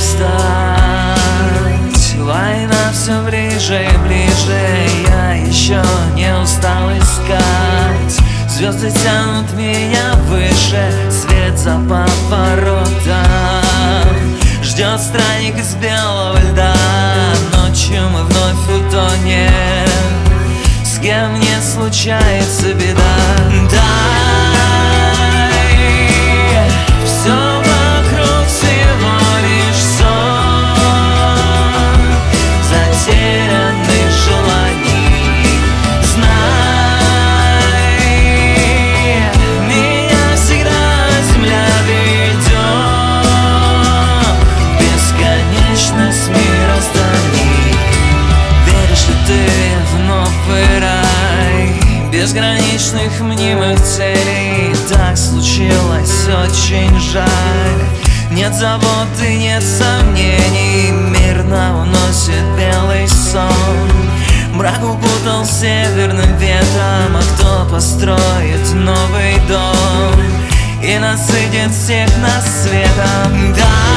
встать. Война все ближе и ближе, я еще не устал искать. Звезды тянут меня выше, свет за поворотом. Ждет странник из белого льда, ночью мы вновь утонем. С кем не случается беда, дай, все вокруг всего лишь сон затерянных желаний. Знай, меня всегда земля ведет в бесконечность мирозданий. Веришь ли ты в новый рай безграничных мнимых целей? Так случилось, очень жаль. Нет забот и нет сомнений, мирно уносит белый сон. Мрак укутал северным ветром, а кто построит новый дом и насытит всех нас светом? Да.